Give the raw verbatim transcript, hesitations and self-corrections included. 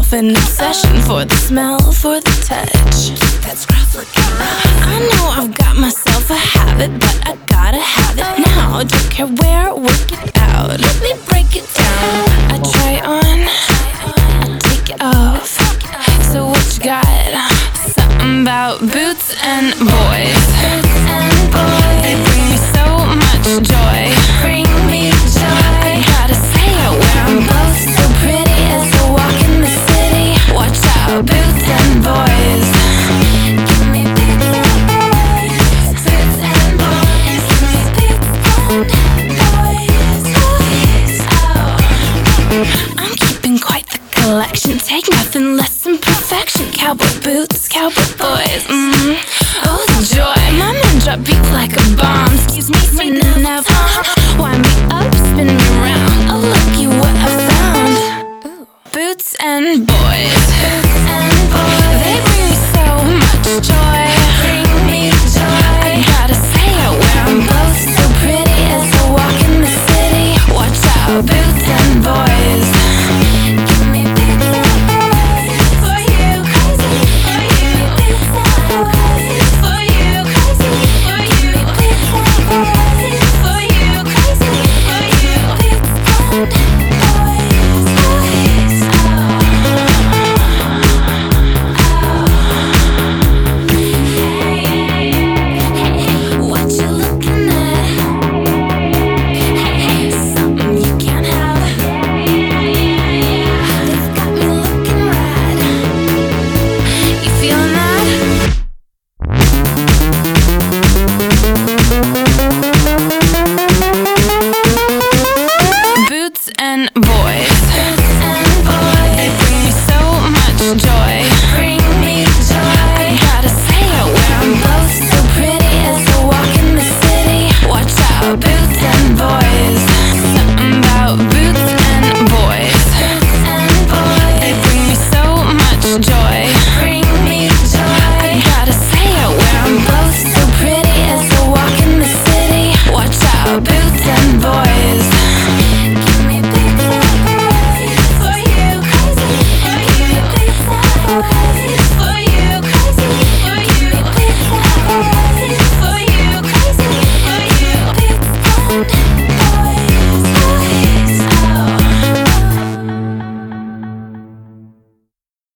myself an obsession for the smell, for the touch. That scruff looking rough. I know I've got myself a habit, but I gotta have it now. Don't care where, work it out. Let me break it down. I try on, I take it off. So what you got? Something about boots and boys. Boots and boys. They bring me so much joy. Bring me joy. I gotta say it when I'm both so pretty as I walk in the city. Watch out, boots and boys. Give me boots and boys. Boots and boys. Give me boots and boys. Boys. Oh, I'm keeping quite the collection. Take nothing less than perfection. Cowboy boots, cowboy boys. Mm-hmm. Oh, the joy. My men drop beats like a bomb. Excuse me, spinning that bomb. Wind me up, spin me round. Oh, looky what I found. Ooh. Boots and boys. Boots and boys. They bring me so much joy.